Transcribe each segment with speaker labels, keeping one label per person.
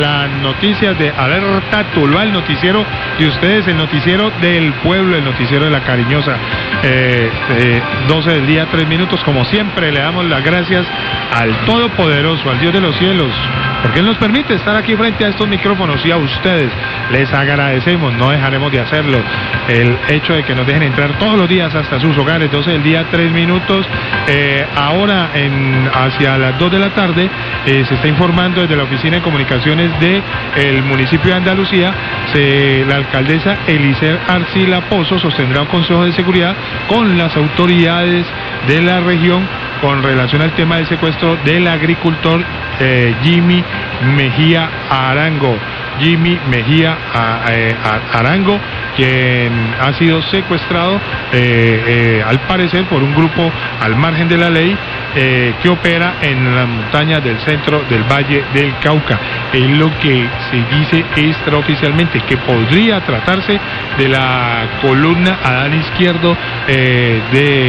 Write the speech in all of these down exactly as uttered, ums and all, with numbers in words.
Speaker 1: Las noticias de Alerta Tuluá, el noticiero de ustedes, el noticiero del pueblo, el noticiero de la Cariñosa. Eh, eh, doce del día, tres minutos. Como siempre, le damos las gracias al Todopoderoso, al Dios de los cielos, porque Él nos permite estar aquí frente a estos micrófonos, y a ustedes les agradecemos, no dejaremos de hacerlo. El hecho de que nos dejen entrar todos los días hasta sus hogares. Doce del día, tres minutos. Eh, ahora, en, hacia las dos de la tarde, eh, se está informando desde la Oficina de Comunicaciones de el municipio de Andalucía. Se, la alcaldesa Elicer Arcila Pozo sostendrá un consejo de seguridad con las autoridades de la región con relación al tema del secuestro del agricultor eh, Jimmy Mejía Arango. Jimmy Mejía a, eh, a, Arango, quien ha sido secuestrado eh, eh, al parecer por un grupo al margen de la ley eh, que opera en las montañas del centro del Valle del Cauca. Es lo que se dice extraoficialmente, que podría tratarse de la columna Adán Izquierdo, eh,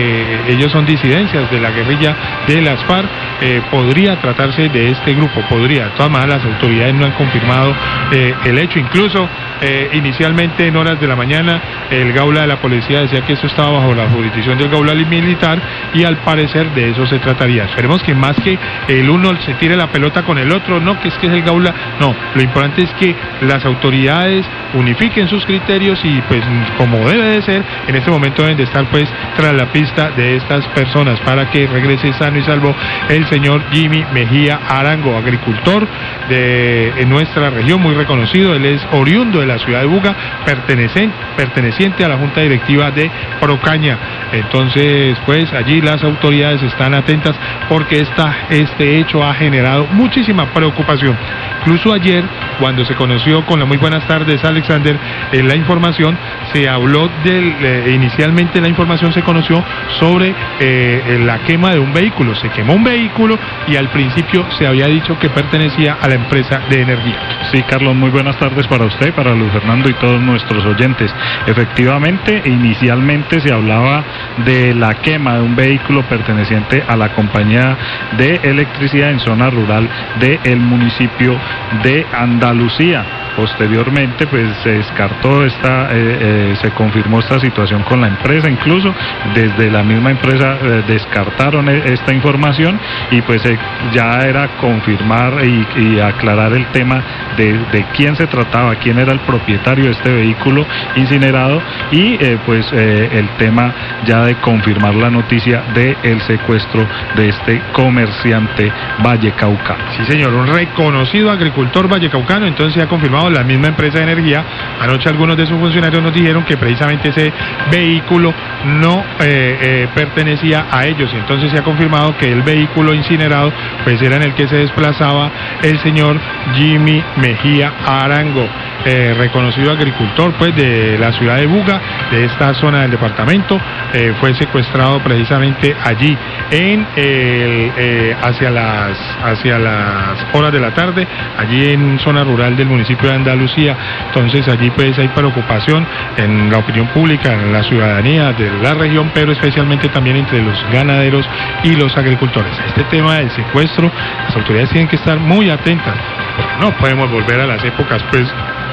Speaker 1: de ellos son disidencias de la guerrilla de las FARC. Eh, podría tratarse de este grupo, podría. De todas maneras, las autoridades no han confirmado eh, el hecho. Incluso eh, inicialmente en horas de la mañana el Gaula de la policía decía que eso estaba bajo la jurisdicción del Gaula militar, y al parecer de eso se trataría. Esperemos que más que el uno se tire la pelota con el otro, no que es que es el Gaula, no, lo importante es que las autoridades unifiquen sus criterios y pues como debe de ser, en este momento deben de estar pues tras la pista de estas personas para que regrese sano y salvo el señor Jimmy Mejía Arango, agricultor de en nuestra región, muy reconocido. Él es oriundo de la ciudad de Buga, perteneciente, perteneciente a la junta directiva de Procaña. Entonces pues allí las autoridades están atentas porque esta, este hecho ha generado muchísima preocupación. Incluso ayer, cuando se conoció, con la muy buenas tardes Alexander, en la información se habló del, eh, inicialmente la información se conoció sobre eh, la quema de un vehículo. Se quemó un vehículo y al principio se había dicho que pertenecía a la empresa de energía.
Speaker 2: Sí, Carlos, muy buenas tardes para usted, para Luis Fernando y todos nuestros oyentes. Efectivamente, inicialmente se hablaba de la quema de un vehículo perteneciente a la compañía de electricidad en zona rural del municipio de Andalucía. Posteriormente pues se descartó esta, eh, eh, se confirmó esta situación con la empresa, incluso desde la misma empresa eh, descartaron esta información, y pues eh, ya era confirmar y, y aclarar el tema de, de quién se trataba, quién era el propietario de este vehículo incinerado, y eh, pues eh, el tema ya de confirmar la noticia del secuestro de este comerciante vallecaucano.
Speaker 1: Sí, señor, un reconocido agricultor vallecaucano. Entonces se ha confirmado la misma empresa de energía. Anoche algunos de sus funcionarios nos dijeron que precisamente ese vehículo no eh, eh, pertenecía a ellos, y entonces se ha confirmado que el vehículo incinerado pues era en el que se desplazaba el señor Jimmy Mejía Arango, eh, reconocido agricultor pues de la ciudad de Buga, de esta zona del departamento. Eh, fue secuestrado precisamente allí en el, eh, hacia las hacia las horas de la tarde, allí en zona rural del municipio de Andalucía. Entonces allí pues hay preocupación en la opinión pública, en la ciudadanía de la región, pero especialmente también entre los ganaderos y los agricultores. Este tema del secuestro, las autoridades tienen que estar muy atentas, porque no podemos volver a las épocas pues,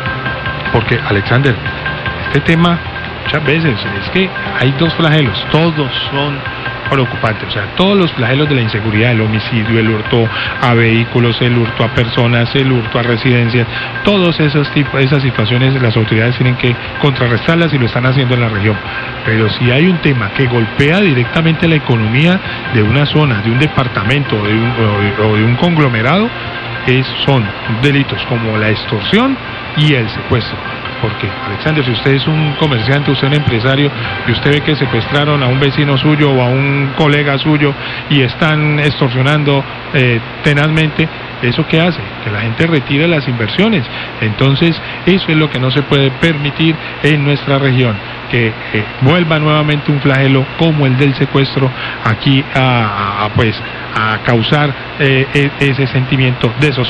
Speaker 1: porque Alexander, este tema muchas veces es que hay dos flagelos, todos son preocupantes, o sea, todos los flagelos de la inseguridad, el homicidio, el hurto a vehículos, el hurto a personas, el hurto a residencias, todos esos tipos, esas situaciones las autoridades tienen que contrarrestarlas, y lo están haciendo en la región. Pero si hay un tema que golpea directamente la economía de una zona, de un departamento o de un, o de, o de un conglomerado, es, son delitos como la extorsión y el secuestro. Porque, Alexander, si usted es un comerciante, usted es un empresario, y usted ve que secuestraron a un vecino suyo o a un colega suyo y están extorsionando eh, tenazmente, ¿eso qué hace? Que la gente retire las inversiones. Entonces, eso es lo que no se puede permitir en nuestra región, que eh, vuelva nuevamente un flagelo como el del secuestro aquí a, a, a pues, a causar eh, ese sentimiento de zozobra.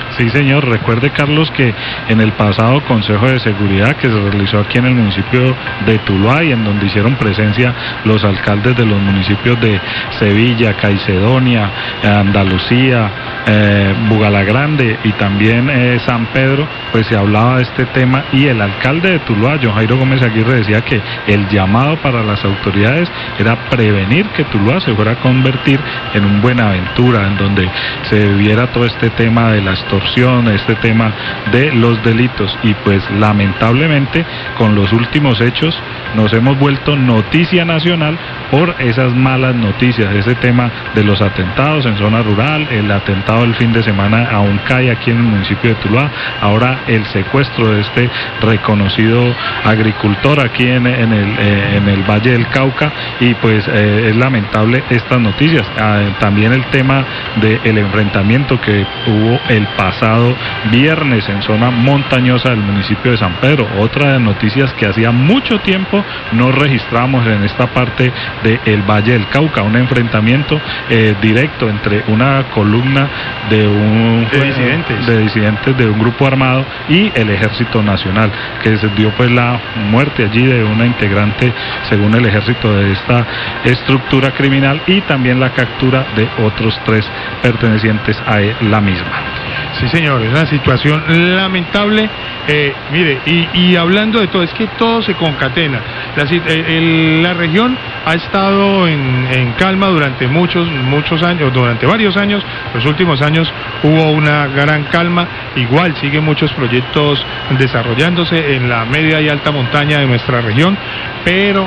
Speaker 2: Sí, señor. Recuerde, Carlos, que en el pasado Consejo de Seguridad que se realizó aquí en el municipio de Tuluá y en donde hicieron presencia los alcaldes de los municipios de Sevilla, Caicedonia, Andalucía, eh, Bugalagrande y también eh, San Pedro, pues se hablaba de este tema y el alcalde de Tuluá, John Jairo Gómez Aguirre, decía que el llamado para las autoridades era prevenir que Tuluá se fuera a convertir en un Buenaventura, en donde se viviera todo este tema de la extorsión, este tema de los delitos, y pues lamentablemente con los últimos hechos nos hemos vuelto noticia nacional por esas malas noticias, ese tema de los atentados en zona rural, el atentado del fin de semana a un C A I aquí en el municipio de Tuluá, ahora el secuestro de este reconocido agricultor aquí en, en, el, eh, en el Valle del Cauca, y pues eh, es lamentable estas noticias. Ah, también el tema del enfrentamiento que hubo el pasado viernes en zona montañosa del municipio de San Pedro, otra de las noticias que hacía mucho tiempo no registramos en esta parte del Valle del Cauca, un enfrentamiento eh, directo entre una columna de un
Speaker 1: de disidentes.
Speaker 2: de disidentes de un grupo armado y el Ejército Nacional, que se dio pues la muerte allí de una integrante, según el ejército, de esta estructura criminal, y también la captura de otros tres pertenecientes a la misma.
Speaker 1: Sí, señor, es una situación lamentable. Eh, mire, y, y hablando de todo, es que todo se concatena. La, el, la región ha estado en, en calma durante muchos, muchos años, durante varios años. Los últimos años hubo una gran calma. Igual siguen muchos proyectos desarrollándose en la media y alta montaña de nuestra región, pero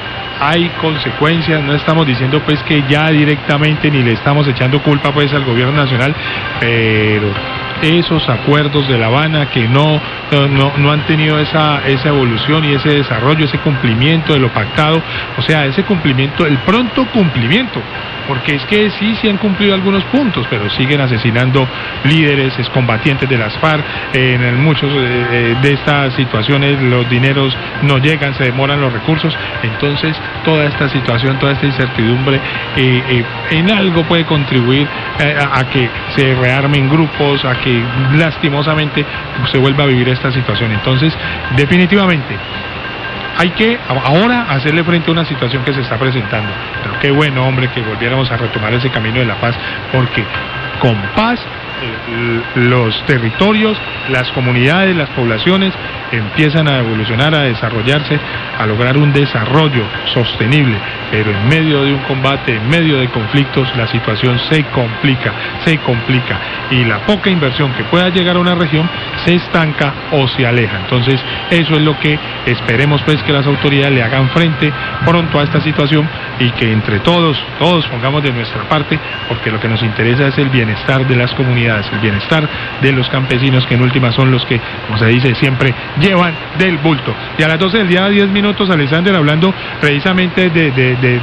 Speaker 1: hay consecuencias. No estamos diciendo pues que ya directamente ni le estamos echando culpa pues al gobierno nacional, pero esos acuerdos de La Habana que no, no, no han tenido esa, esa evolución y ese desarrollo, ese cumplimiento de lo pactado, o sea, ese cumplimiento, el pronto cumplimiento, porque es que sí, sí han cumplido algunos puntos, pero siguen asesinando líderes, excombatientes de las FARC. En muchos eh, de estas situaciones los dineros no llegan, se demoran los recursos. Entonces toda esta situación, toda esta incertidumbre eh, eh, en algo puede contribuir eh, a, a que se rearmen grupos, a que lastimosamente se vuelva a vivir esta situación. Entonces definitivamente hay que ahora hacerle frente a una situación que se está presentando. Pero qué bueno, hombre, que volviéramos a retomar ese camino de la paz, porque con paz eh, los territorios, las comunidades, las poblaciones empiezan a evolucionar, a desarrollarse, a lograr un desarrollo sostenible. Pero en medio de un combate, en medio de conflictos, la situación se complica, se complica, y la poca inversión que pueda llegar a una región se estanca o se aleja. Entonces eso es lo que esperemos pues que las autoridades le hagan frente pronto a esta situación, y que entre todos, todos pongamos de nuestra parte, porque lo que nos interesa es el bienestar de las comunidades, el bienestar de los campesinos, que en última son los que, como se dice siempre, llevan del bulto. Y a las doce del día, diez minutos, Alexander, hablando precisamente de, de, de